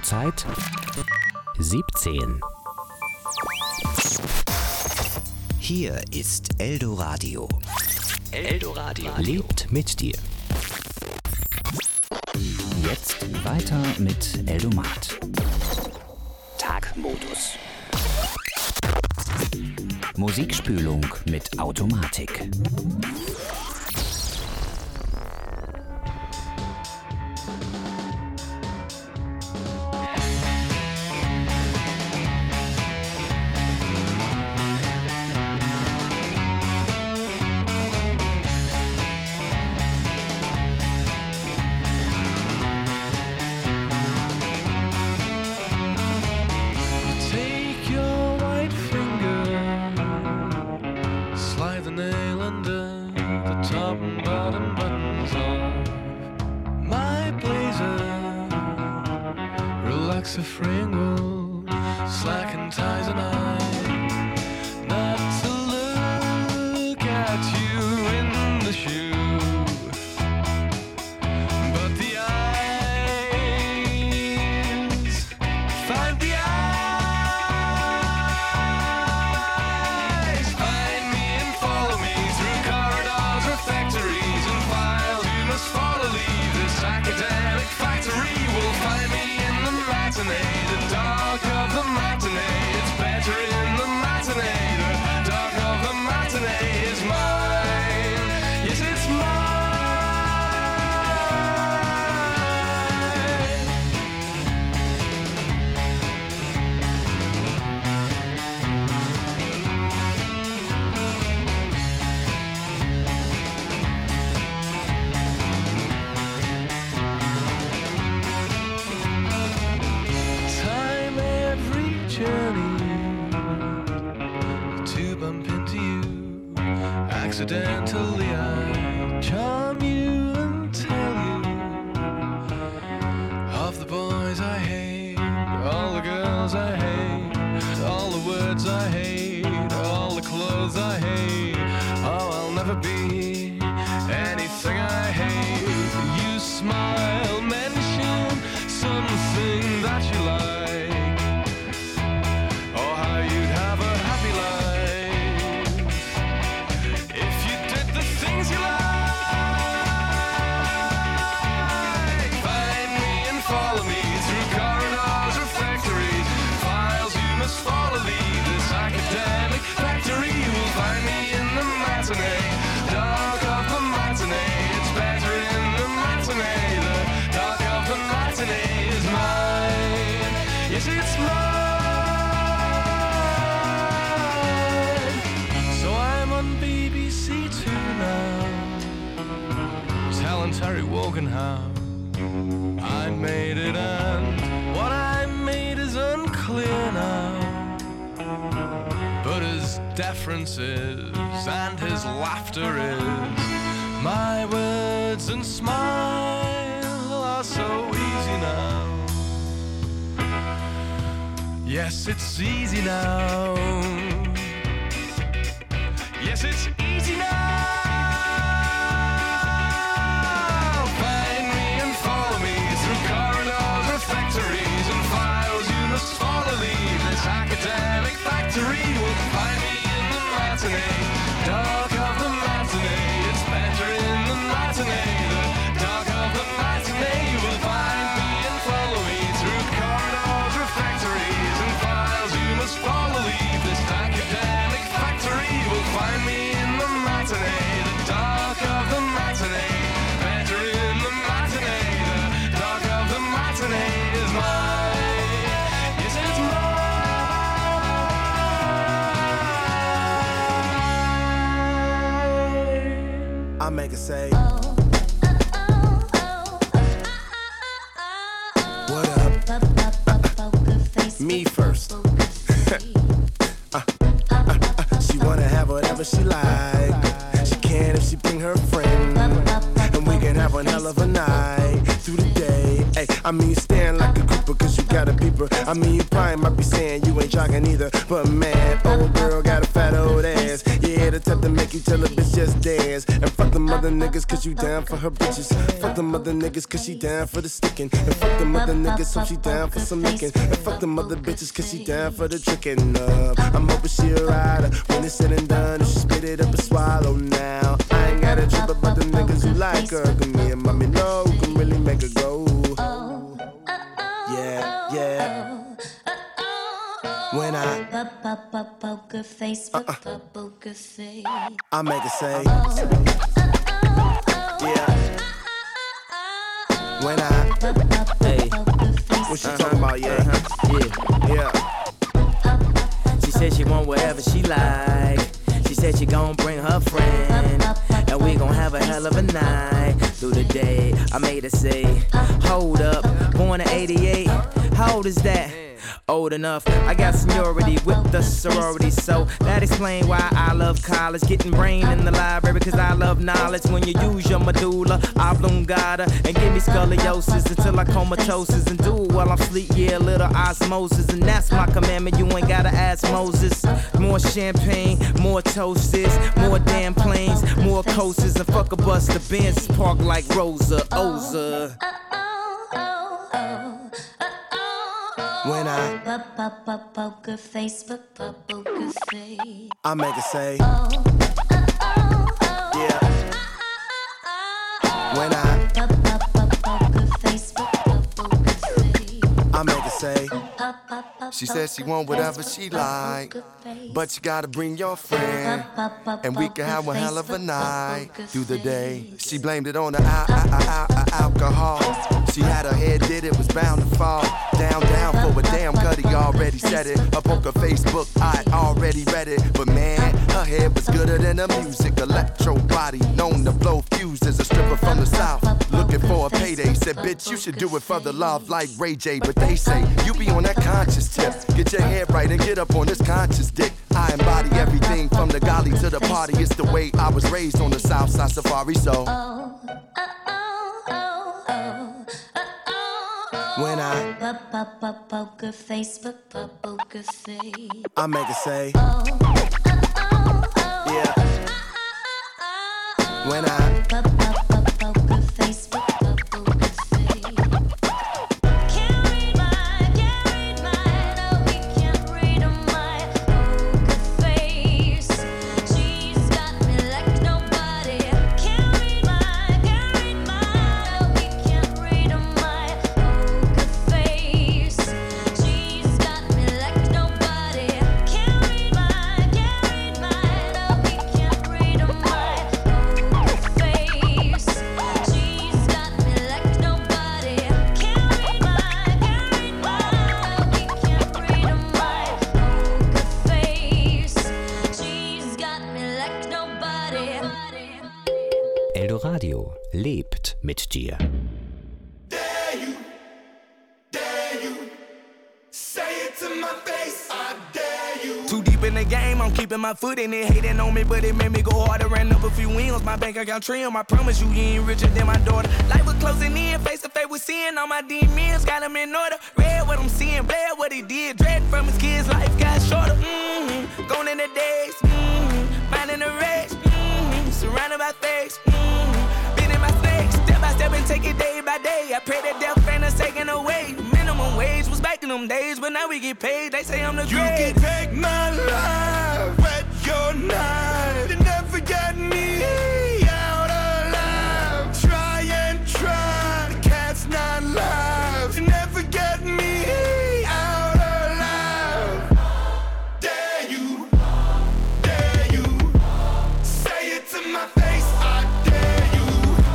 Uhrzeit 17. Hier ist Eldoradio. Eldoradio lebt mit dir. Jetzt weiter mit Eldomat. Tagmodus. Musikspülung mit Automatik. Accidentally I charm you and tell you of the boys I hate, all the girls I hate, all the words I hate, all the clothes I hate. Oh, I'll never be anything I hate. You smile, mention something that you like, or how you'd have a happy life. Dark of the matinee, it's better in the matinee. The dark of the matinee is mine. Yes, it's mine. So I'm on BBC Two now, telling Terry Wogan how I made it, and what I made is unclear now. But his deference is, and his laughter is, my words and smile are so easy now. Yes, it's easy now. Yes, it's easy now. Find me and follow me through corridors, refectories and files. You must follow, leave this academic factory. Will find me in the matinee, dark of the matinee. It's better in the matinee, the dark of the matinee. You will find me and follow me through corridors, refectories and files. You must follow, leave this academic factory. You will find me in the matinee, the dark of the matinee. Better in the matinee, the dark of the matinee is mine. Yes, it's mine. I make it say, what up? Me first. She wanna have whatever she like. She can if she bring her friend, and we can have one hell of a night through the day. Ay, I mean, you stand like a grouper 'cause you got a beeper. I mean, you probably client might be saying you ain't jogging either. But man, old girl got a fat old ass. Yeah, the type to make you tell a bitch just dance. And fuck them other niggas cause you down for her bitches. Fuck them other niggas cause she down for the sticking. And fuck them other niggas so she down for some licking. And fuck them other bitches cause she down for the tricking. I'm hoping she a rider when it's said and done. If she spit it up and swallow now. I ain't got a trip about the niggas who like her. Cause me and mommy know who can really make her go. Yeah, yeah. When I poker face, poker face, I make her say, yeah. When I, hey, what she talking about? Yeah, yeah. She said she want whatever she like. She said she gon' bring her friend, and we gon' have a hell of a night through the day. I made her say, hold up, born in 88. How old is that? Old enough. I got seniority with the sorority, so that explain why I love college. Getting brain in the library cause I love knowledge. When you use your medulla oblongata and give me scoliosis until I comatosis and do it while I'm asleep, yeah, a little osmosis. And that's my commandment, you ain't gotta ask Moses. More champagne, more toasts, more damn planes, more coasters, and fuck a bus the Benz park like Rosa Oza. When I poker face, poker face, I make her say, yeah. When I poker face, poker face, I make her say, she says she want whatever she like, but you gotta bring your friend, and we can have one hell of a night through the day. She blamed it on the alcohol. She had her head, did it, was bound to fall. Down for a damn cut, he already said it. Her poker Facebook, I already read it. But man, her head was gooder than the music. Electro body, known to blow fuses. A stripper from the south, looking for a payday. Said, bitch, you should do it for the love like Ray J. But they say, you be on that conscious tip. Get your head right and get up on this conscious dick. I embody everything from the golly to the party. It's the way I was raised on the south side safari, so when I poker face, poker face, I make her say, yeah. When I poker face, poker face. Can't read mine, no, we can't read my poker face. She's got me like nobody. Can't read mine, no, we can't read my poker face. She's got me like nobody. Can't read mine, no, we can't read my poker face. She's got me like nobody. Can't read mine, no, we can't read my poker face. She's got me like nobody. Eldoradio lebt mit dir. Too deep in the game, I'm keeping my foot in it. Hating on me, but it made me go harder. Ran up a few wins, my bank account trim. I promise you, he ain't richer than my daughter. Life was closing in, face to face with sin. All my demons got him in order. Read what I'm seeing, bled what he did. Dread from his kids, life got shorter. Gone in the days, minding the race. Surrounded by fakes, been in my snakes. Step by step and take it day by day. I pray that death ain't us taken away. Minimum wage was back in them days, but now we get paid. They say I'm the great. You can take my life, wet your knife. You never get me out alive. Try and try, the cat's not live. You never get me out alive. Dare you, say it to my face. I dare you,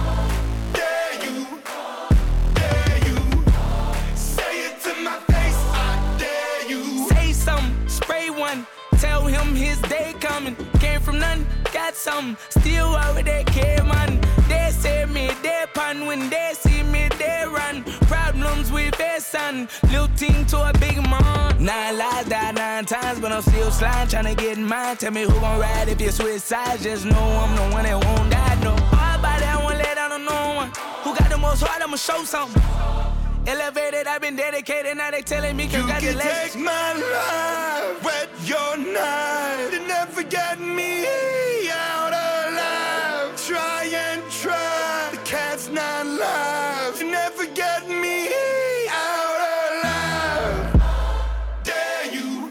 say it to my face. I dare you. Say something, spray one. Tell him his day coming. Came from nothing, got something. Still over there, care man. They say me, they pun. When they see me, they run. Problems with their son. Little team to a big man. 9 lives, died 9 times, but I'm still sliding, trying to get in mine. Tell me who gon' ride if you switch sides. Just know I'm the one that won't die, no. All about that, I won't let down on no one. Who got the most heart, I'ma show something. Elevated, I've been dedicated, now they telling me You can congratulations. take my life, wet your knife, and never get me out alive. Try and try, the cat's not live. You never get me out alive. Dare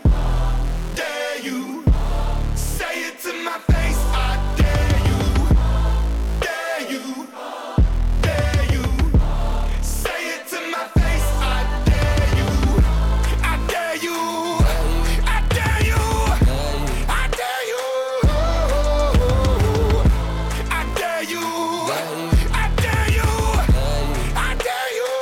you, say it to my face. I dare you, dare you, dare you. Say it to my face. I dare you, I dare you, I dare you, I dare you, I dare you, I dare you, I dare you.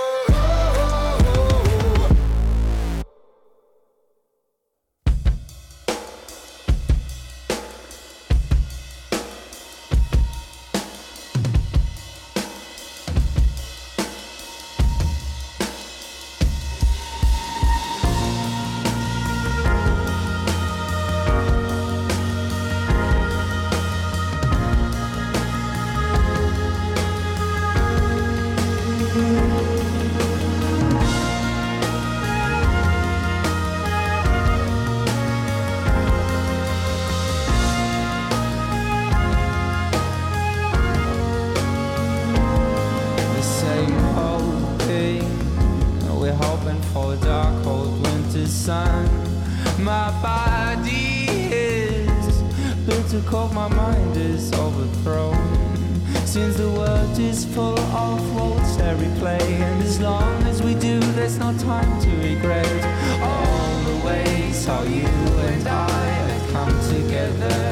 The same old thing. We're hoping for a dark cold winter sun. My body is bitter cold, my mind is overthrown. Since the world is full of roles to replay, and as long as we do, there's no time to regret all the ways how you and I have come together.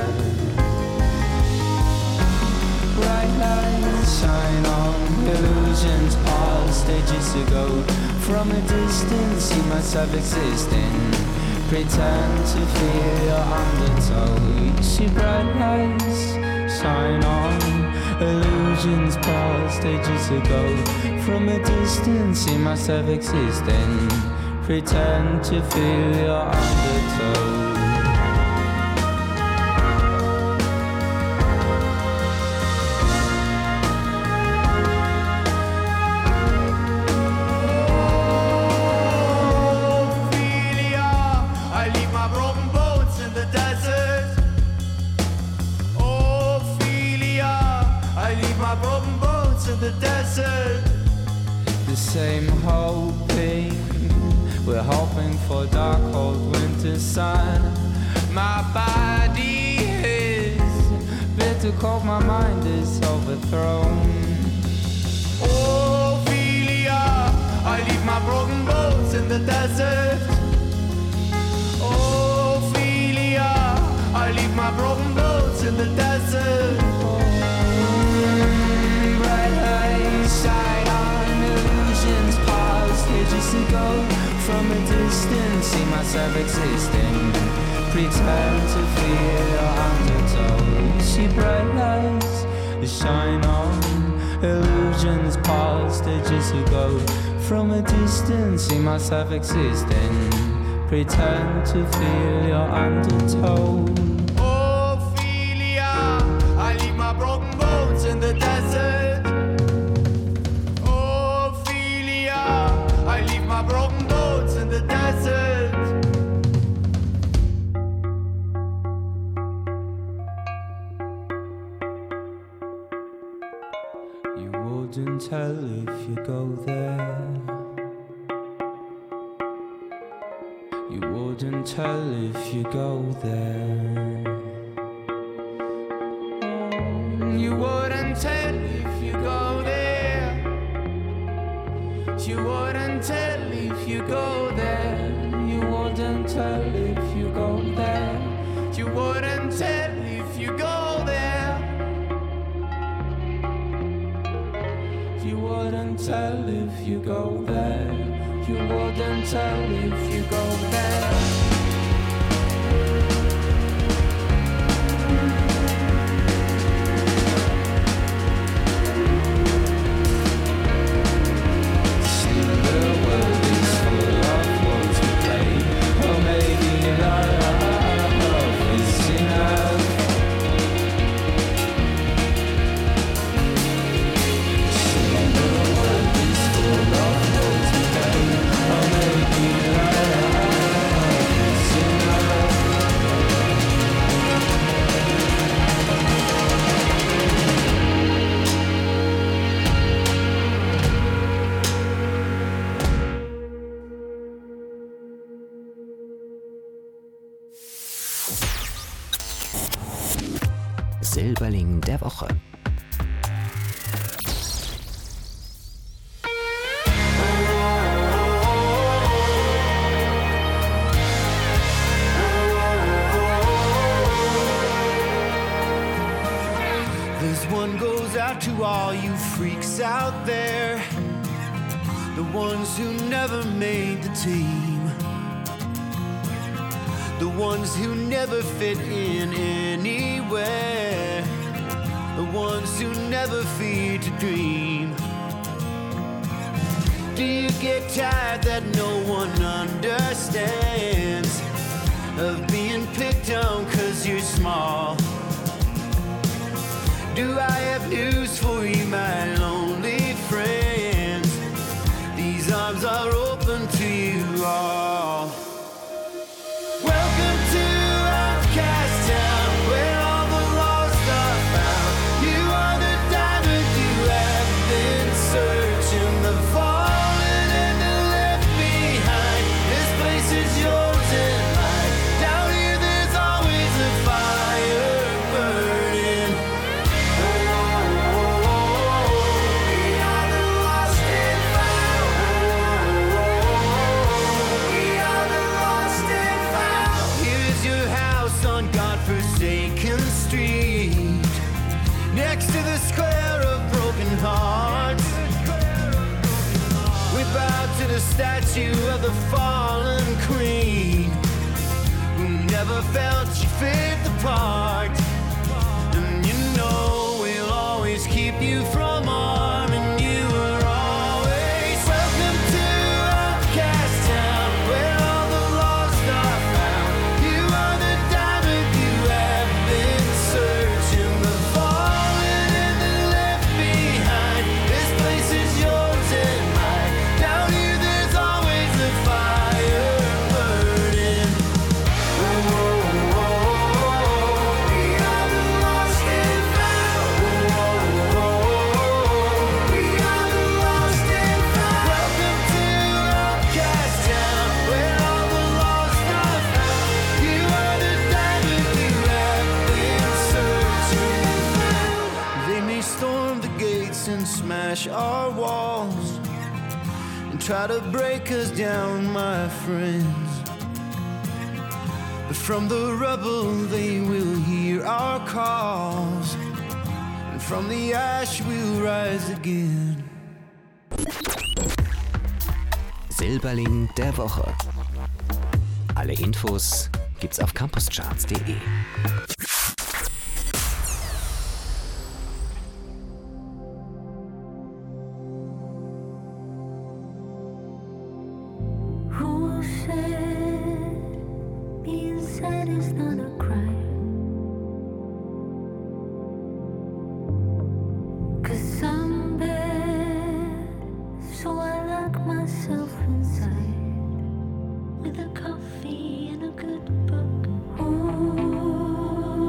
Bright lights shine on illusions past ages ago. From a distance, see myself existing. Pretend to feel your undertow. See bright lights shine on illusions past ages ago. From a distance, see myself existing. Pretend to feel your undertow. I leave my broken boats in the desert. Ophelia, I leave my broken boats in the desert. The same hoping, we're hoping for dark cold winter sun. My body is bitter cold, my mind is overthrown. Ophelia, I leave my broken boats in the desert. Ophelia, I leave my broken boats in the desert. Bright lights shine on illusions past ages ago. From a distance, see myself existing. Pretend to feel your undertow. See bright lights shine on illusions past ages ago. From a distance, see myself existing. Pretend to feel your undertow. Ophelia, I leave my broken boats in the desert. Ophelia, I leave my broken boats in the desert. You wouldn't tell if you go there. You wouldn't tell if you go there. You wouldn't tell if you go there. You wouldn't tell if you go there. You wouldn't tell if you go there. You wouldn't tell if you go there. You wouldn't tell if you go there. You wouldn't tell if you go there. Silberling der Woche. This one goes out to all you freaks out there, the ones who never made the team, the ones who never fit in anywhere, the ones who never fear to dream. Do you get tired that no one understands, of being picked on 'cause you're small? Do I have news for you, my lonely friends? These arms are open to you all. Welcome to Outcast Town, where all the lost are found. You are the diamond you have been searching, the fallen and the left behind. This place is yours and mine. Down here there's always a fire burning. We are the lost and found. We are the lost and found. Here's your house on godforsaken street, next to the square of broken hearts. We bow to the statue of the fallen queen, who never felt she fit the part. And you know we'll always keep you from harm, and you are always welcome to Outcast Town, where all the lost are found. You are the diamond you have been searching, the fallen and the left behind. This place is yours and mine. Down here there's always a fire burning. We are the lost and found. We are the lost and found. Welcome to Outcast Town, where all the lost are found. You are the diamond you have been searching. They may storm the gates and smash our walls and try to break us down, my friends. But from the rubble they will hear our calls, and from the ash we'll rise again. Silberling der Woche. Alle Infos gibt's auf campuscharts.de. Who said being sad is not a crime? 'Cause I'm bad, so I lock myself inside with a coffee and a good book. Ooh,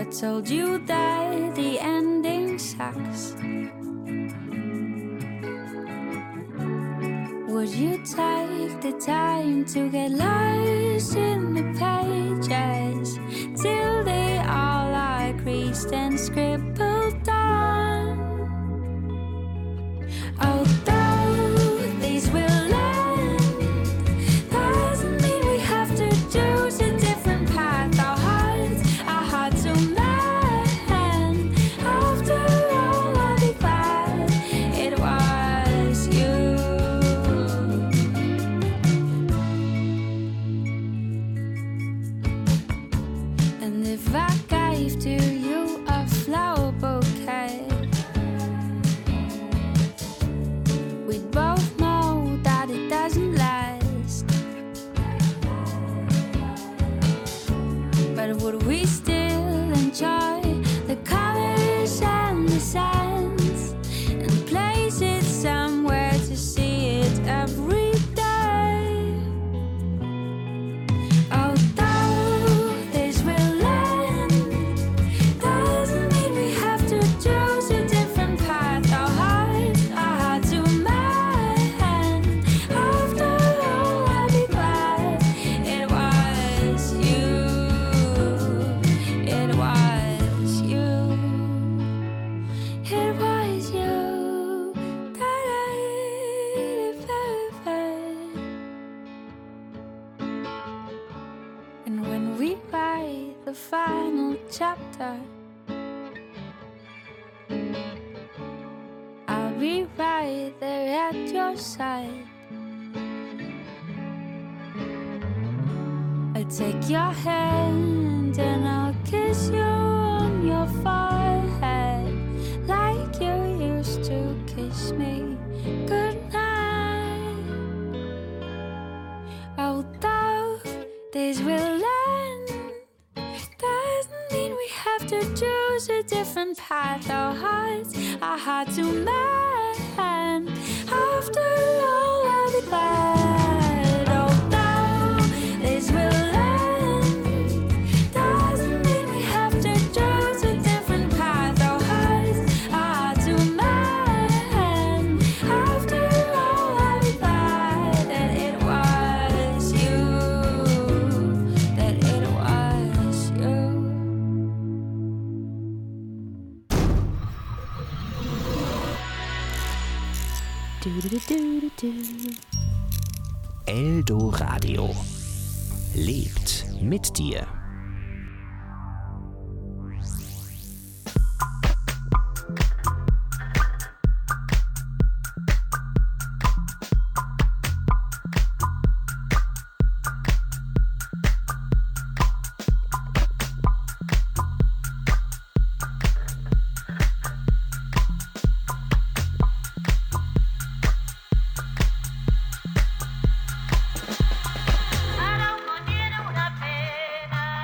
told you that the ending sucks. Would you take the time to get lost in the pages till they all are creased and scribbled on? Although these will end, doesn't mean we have to choose a different path. Our hearts are hard to mend. After all, I'll be glad it was you. And if I gave to you a flower bouquet, we'd both know that it doesn't last. But would we still enjoy the colors and the scents and place it somewhere to see it every day? Although this will end, doesn't mean we have to choose a different path. Our hearts are hard to mend. After all, I'll be glad it was you. It was you. It was you. And when we write the final chapter, I'll be right there at your side. I take your hand and I'll kiss you on your forehead like you used to kiss me goodnight. Although this will end, doesn't mean we have to choose a different path. Our hearts are hard to mend. After all, I'll be glad. Although this will end, doesn't mean we have to choose a different path. Our hearts are hard to mend. After all, I'll be glad that it was you. That it was you. Eldoradio lebt mit dir. I don't want you to una pena.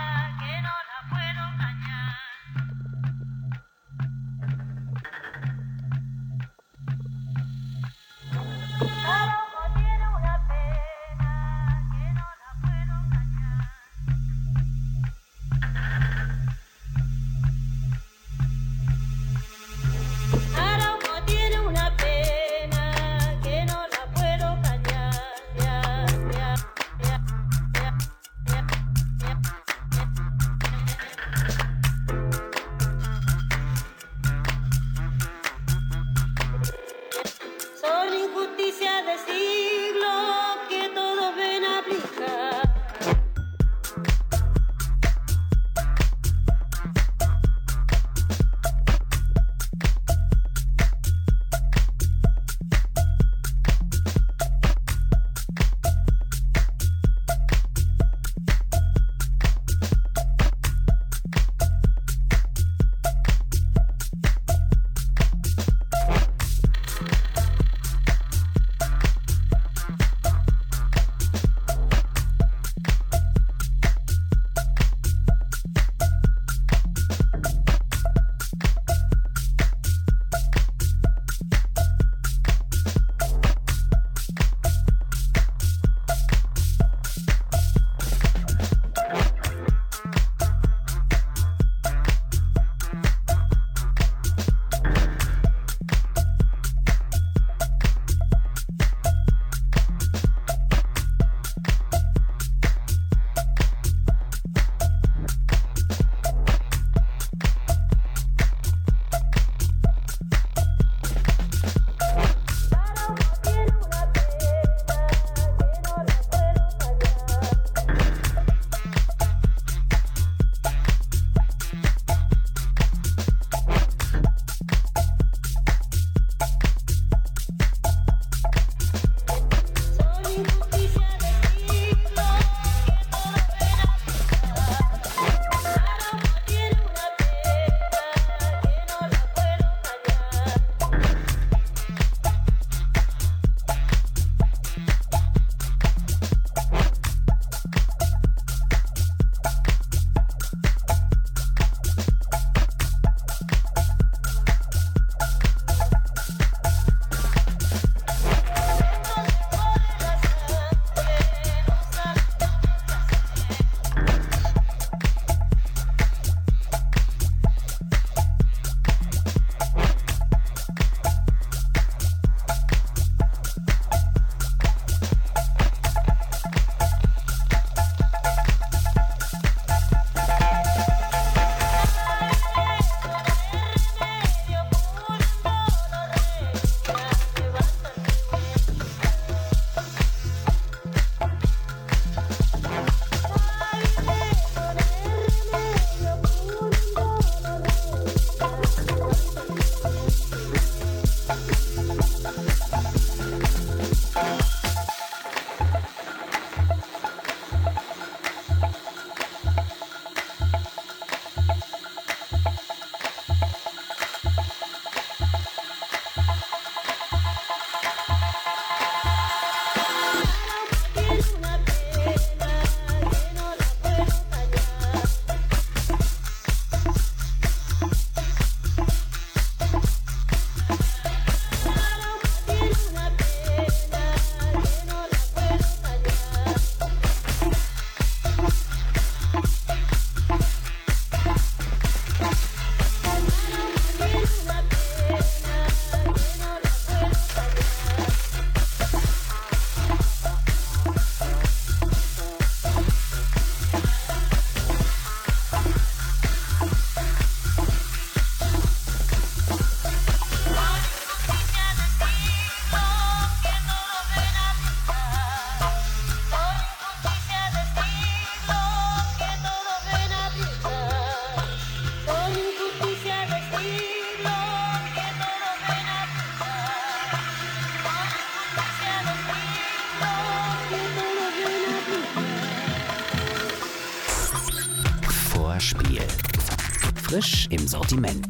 Vorspiel. Frisch im Sortiment.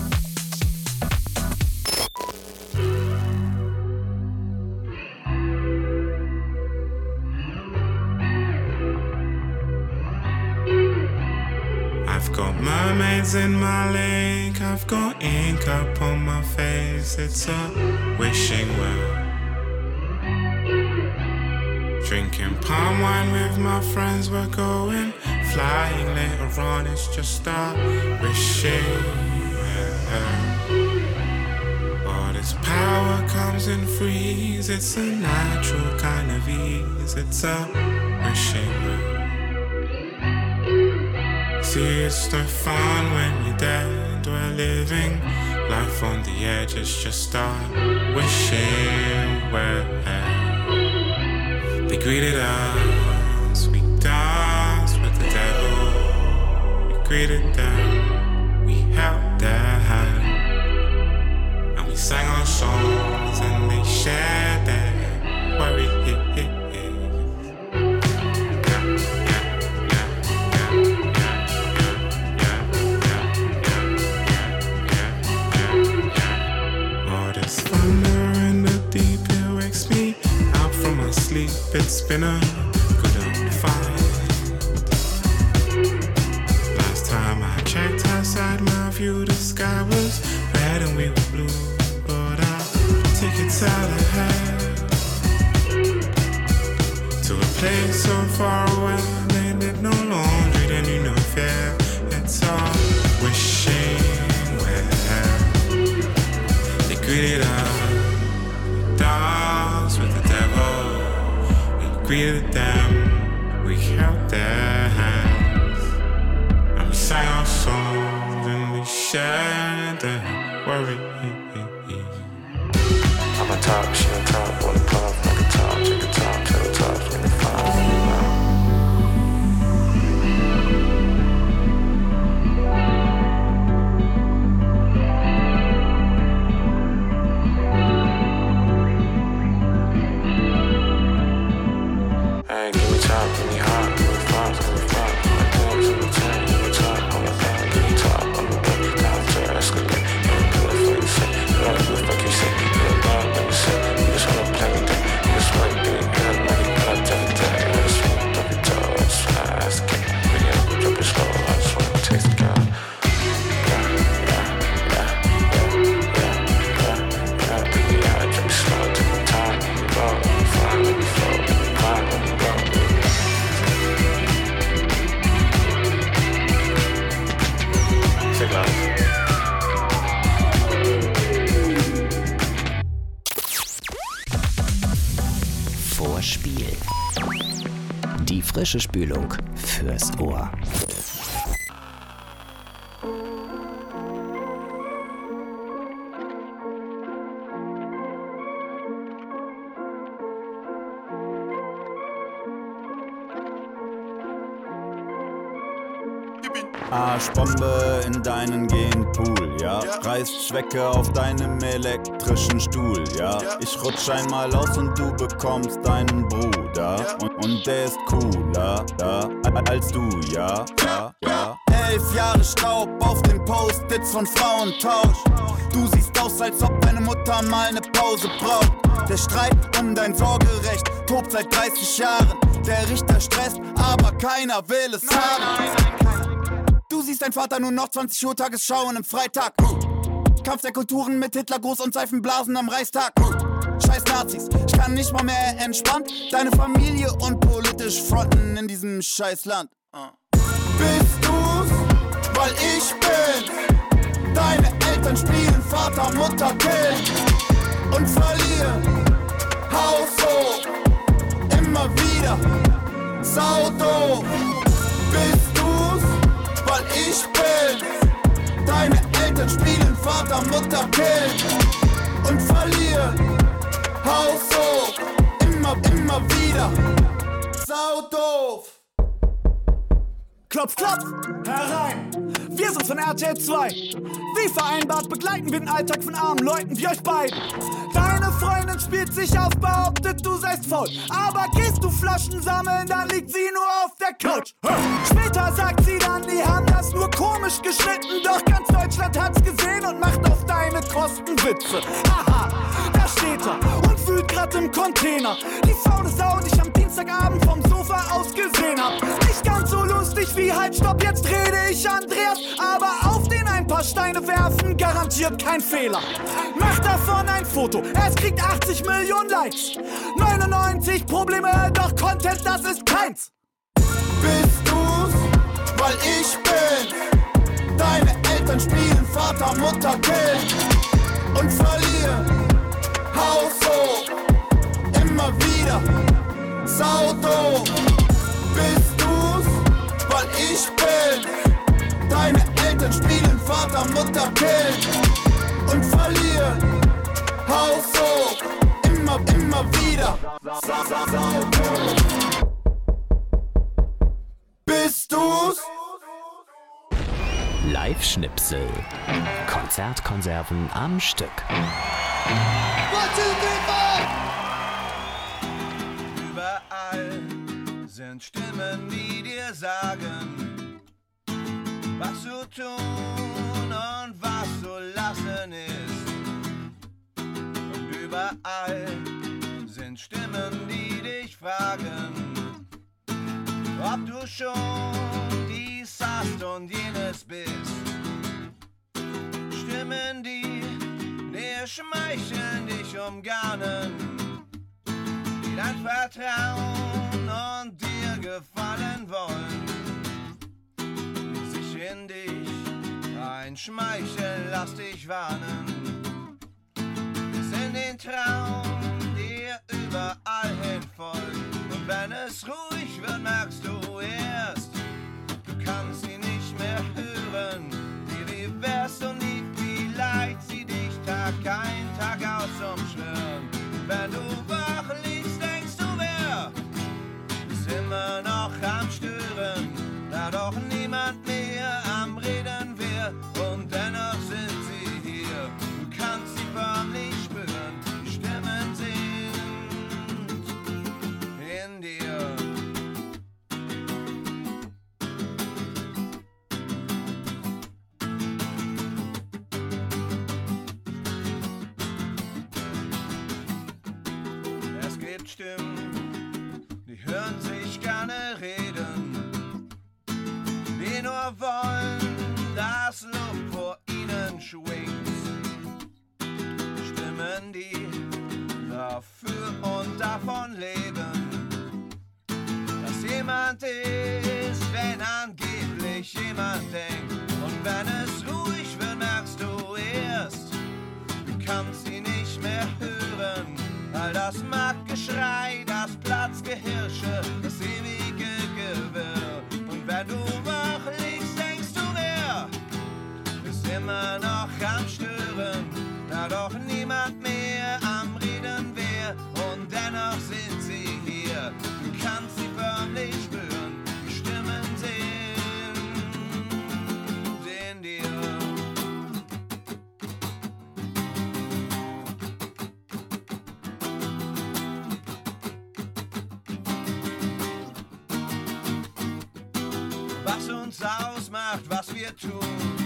I've got mermaids in my lake, I've got ink up on my face, it's a wishing well. Drinking palm wine with my friends, we're going flying later on, it's just a wishing well. All this power comes in freeze, it's a natural kind of ease, it's a wishing well. See, it's no fun when you're dead. We're living life on the edge. It's just a wishing well. They greeted us. We danced with the devil. We greeted them. We held their hand. And we sang our songs and they shared their worry. It's been a good old fight. Last time I checked outside my view, the sky was red and we were blue. But our tickets out ahead to a place so far away. They did no laundry, they knew no fear. It's all wishing well. They greeted us, danced with the devil. Greeted them, we held their hands, and we sang our songs and we shared their worry. I'm a top, she on top, on the puff, like a top, check a top, tell the top, when they find Vorspiel. Die frische Spülung fürs Ohr. Arschbombe in deinen Genpool, ja. Reißt Schwecke auf deinem elektrischen Stuhl, ja. Ich rutsch einmal aus und du bekommst deinen Bruder. Und der ist cooler, ja, als du, ja, ja, ja. 11 Jahre Staub auf den Post-its von Frauentausch. Du siehst aus, als ob deine Mutter mal eine Pause braucht. Der Streit um dein Sorgerecht tobt seit 30 Jahren. Der Richter stresst, aber keiner will es haben. Du siehst dein Vater nur noch 20 Uhr Tagesschau an einem Freitag. Kampf der Kulturen mit Hitlergruß und Seifenblasen am Reichstag. Scheiß Nazis, ich kann nicht mal mehr entspannt deine Familie und politisch fronten in diesem scheiß Land. Bist du's, weil ich bin? Deine Eltern spielen Vater, Mutter, Kind und verlieren. Haus hoch, immer wieder, saudoof. Bist du's, weil ich bin? Deine Eltern spielen Vater, Mutter, Kind und verlieren. Haus hoch, immer wieder, saudoof. Klopf, klopf, herein, wir sind von RTL 2. Wie vereinbart begleiten wir den Alltag von armen Leuten wie euch beiden. Deine Freundin spielt sich auf, behauptet du seist faul. Aber gehst du Flaschen sammeln, dann liegt sie nur auf der Couch. Später sagt sie dann, die haben das nur komisch geschnitten. Doch ganz Deutschland hat's gesehen und macht auf deine Kosten Witze. Haha, da steht er und wühlt grad im Container. Die faule Sau, die ich am Dienstagabend vom Sofa aus gesehen hab. Nicht ganz so lustig wie halt, stopp, jetzt rede ich Andreas. Aber auf den ein paar Steine werfen, garantiert kein Fehler. Mach davon ein Foto, es kriegt 80 Millionen Likes. 99 Probleme, doch Content, das ist keins. Bist du's, weil ich bin. Deine Eltern spielen Vater, Mutter, Kind und verlieren. Haus hoch, immer wieder, saudoof. Bist du's, weil ich bin. Deine Eltern spielen Vater, Mutter, Kind und verlieren. Haus hoch, immer wieder, saudoof. Bist du's? Live-Schnipsel. Konzertkonserven am Stück. 1, 2, 3, 4. Überall sind Stimmen, die dir sagen, was zu tun und was zu lassen ist. Und überall sind Stimmen, die dich fragen, ob du schon dies hast und jenes bist. Stimmen, die dir schmeicheln, dich umgarnen, die dein Vertrauen und dir gefallen wollen, die sich in dich einschmeicheln, lass dich warnen, bis in den Traum dir überall hin folgt. Und wenn es ruhig wird, merkst du erst, du kannst sie nicht mehr hören, wie wärst und nie vielleicht sie dich Tag ein, Tag aus umschwirren. Wenn du wach liegst, denkst du, wer ist immer noch am Stören, da doch niemand mehr am Reden wär, und dennoch sind sie hier. Du kannst sie förmlich spüren, die Stimmen sind in dir. Es gibt Stimmen, die hören sich gerne reden, die nur wollen, dass Luft vor ihnen schwingt. Stimmen, die dafür und davon leben, dass jemand ist, wenn angeblich jemand denkt. Und wenn es ruhig wird, merkst du erst, du kannst sie nicht mehr hören. All das Marktgeschrei, das Platzgehirsche, das ewige Gewirr. Und wenn du wach liegst, denkst du, wer ist immer noch am Stören, da doch niemand mehr am Reden wär, und dennoch sind sie hier. Du kannst sie förmlich spüren, die Stimmen sind in dir. Was uns ausmacht, was wir tun,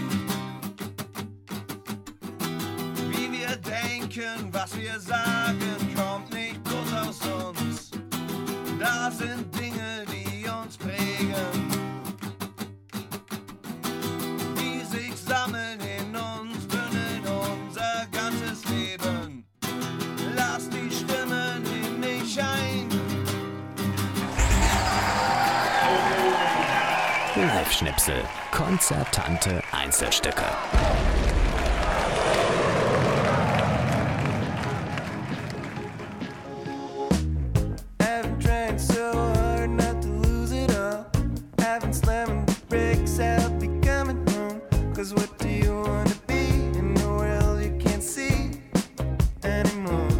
wie wir denken, was wir sagen, kommt nicht bloß aus uns. Da sind Dinge, die uns prägen, die sich sammeln in uns, bündeln unser ganzes Leben. Lass die Stimmen in dich ein. Live-Schnipsel. Konzertante Einzelstücke. I've been trying so hard not to lose it all. I've been slamming the brakes, I'll be coming home. 'Cause what do you wanna be in the world you can't see anymore?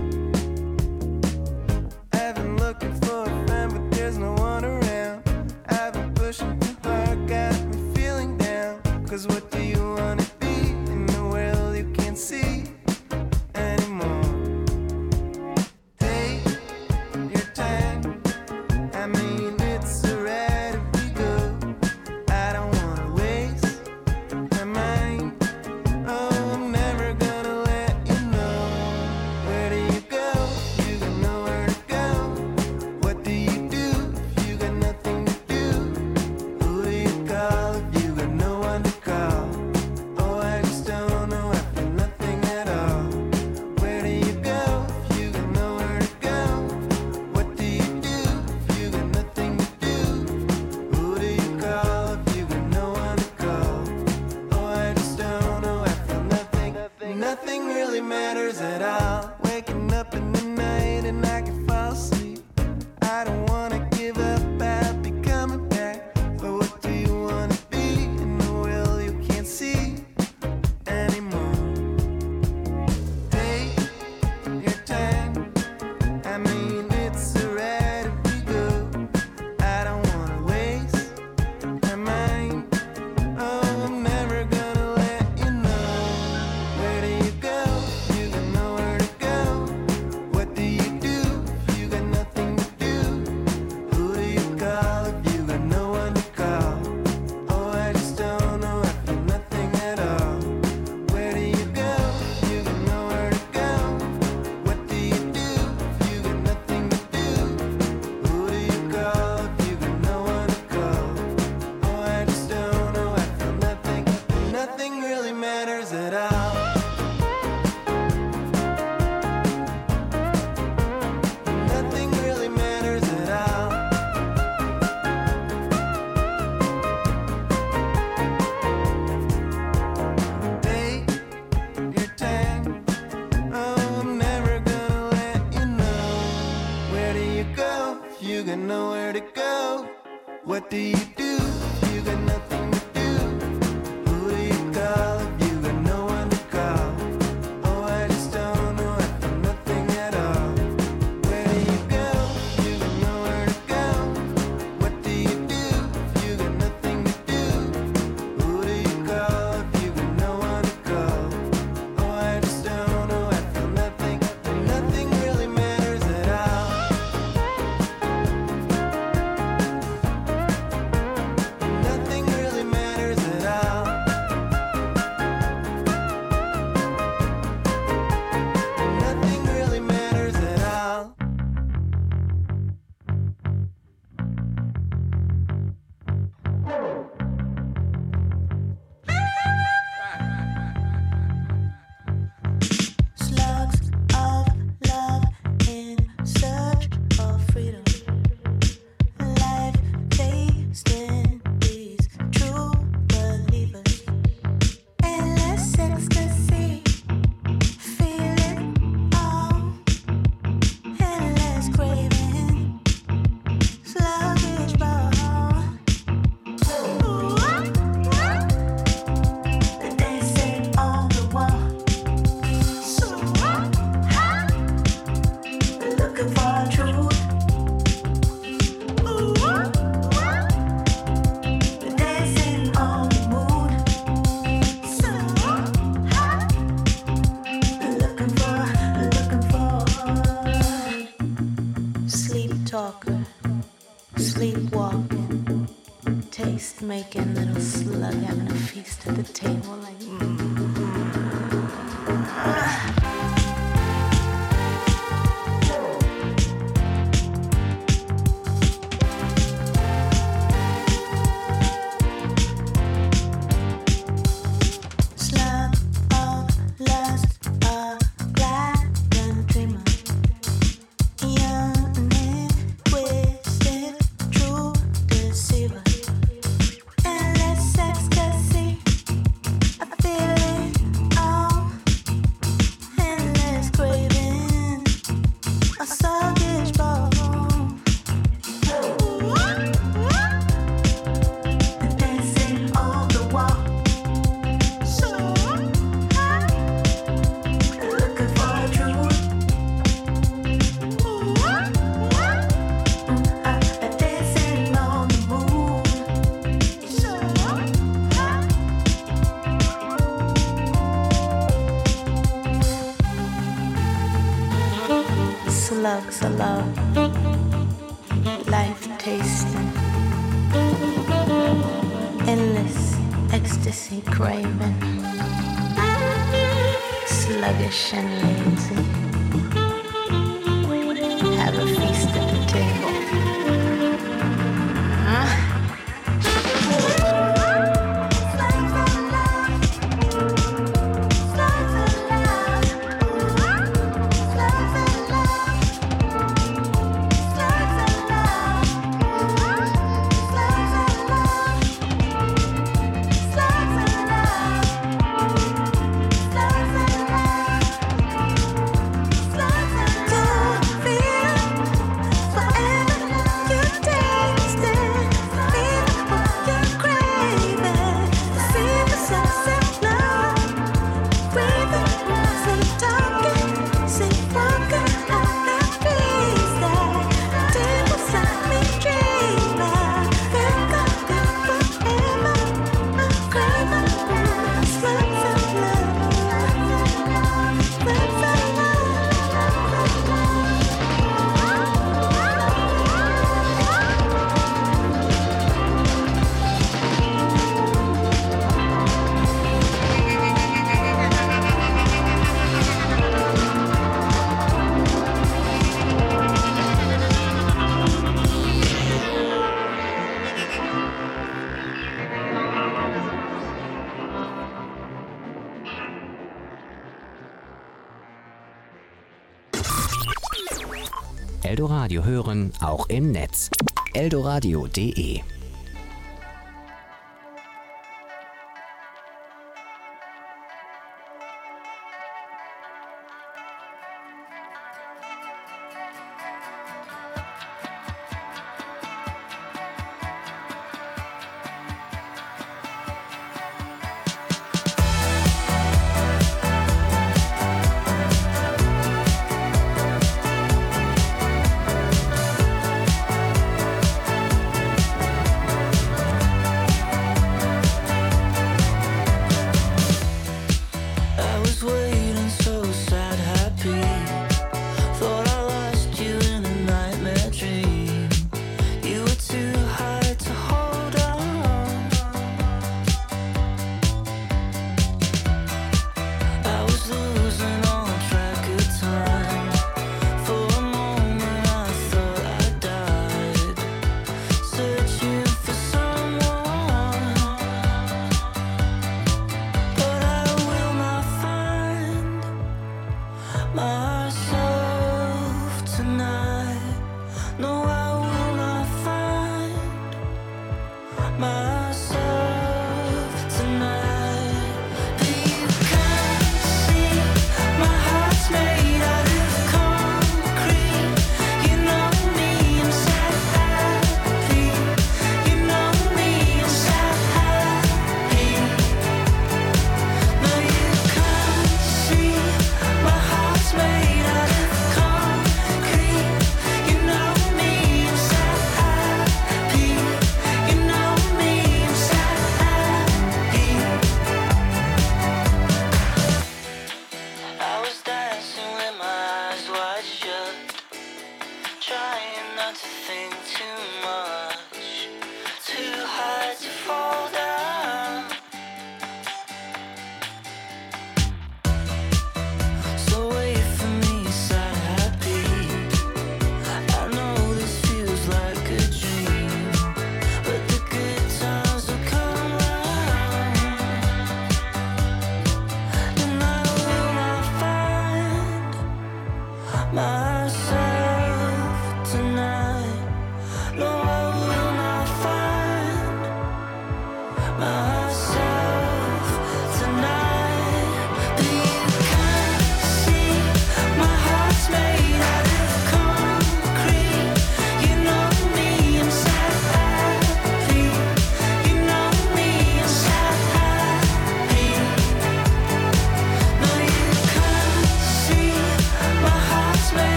I've been looking for a friend, but there's no one around. I've been pushing too hard, got me feeling down. 'Cause what do you wanna be in the world you can't see anymore? Take your time, I mean it's alright if nothing really matters at all. Nothing really matters at all. Take your time. Oh, I'm never gonna let you know. Where do you go if you got nowhere to go? What do you do if you got nothing to do? Who do you call if you got no one to call? Oh, I just don't know. I feel nothing at all. Where do you go if you got nowhere to go? What do you do if you got nothing to do? Who do you call if you got no one to call? Oh, I just don't know. I feel nothing, and nothing really matters at all. Nothing really matters at all. Nothing really matters at all. Slugs of love in search of freedom. Life tasting these true believers. Endless ecstasy, feel it all. Endless craving, sluggish ball. Dancing on the wall. Looking for truth. Dancing on the moon. Looking for sleep talker, sleepwalking, taste making little slug having a feast at the table like. Slug of lust, a gliding dreamer. Young and twisted, true deceiver. Endless ecstasy, I feel it all. Endless craving, a sluggish ball. Dancing on the wall. Looking for truth. Dancing on the moon. Slugs of love, life tasting, endless ecstasy craving, sluggish and lazy. Have a feast at the table. Eldoradio hören, auch im Netz. eldoradio.de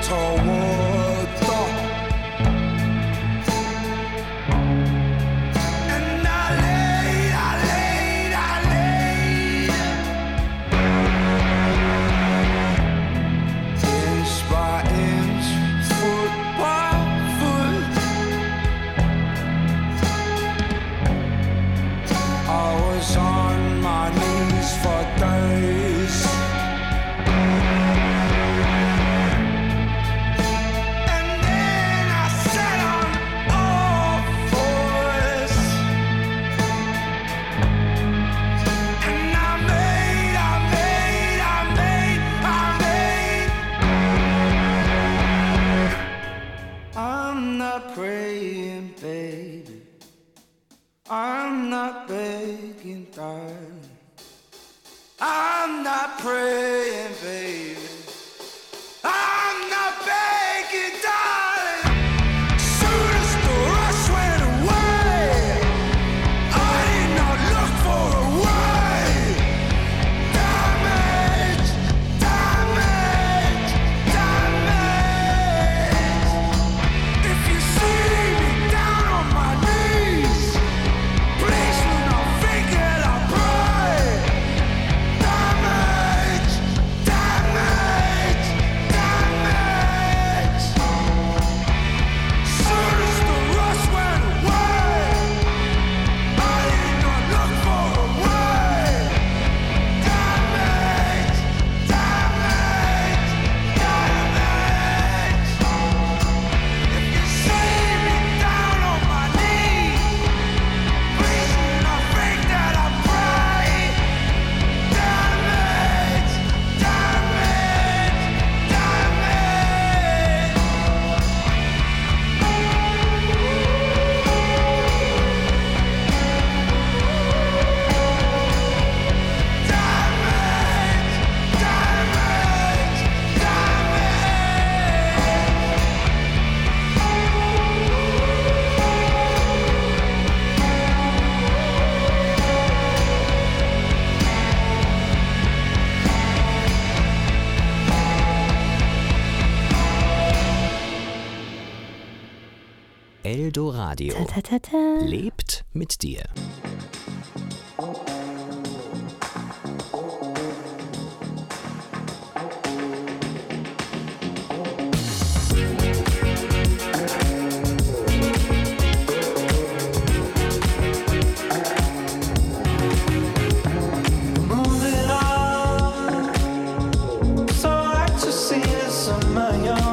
더웠다. And I laid inch by inch, foot by foot. I was on my knees for days. And then I sat on all fours. And I made I'm not praying, baby. I'm not begging, darling. I'm not praying, baby. I'm not begging, darling. Soon as the rush went away, I did not look for a way. Damage, damage, damage. If you see me down on my knees, please do not think that I pray. Damage, damage, damage. Soon as the rush went away, I did not look for a way. Damage, damage, damage. If you see me down on my knees, please do not think that I pray. Damage, damage, damage. Eldoradio lebt mit dir. Moving on, so hard to see this on my own.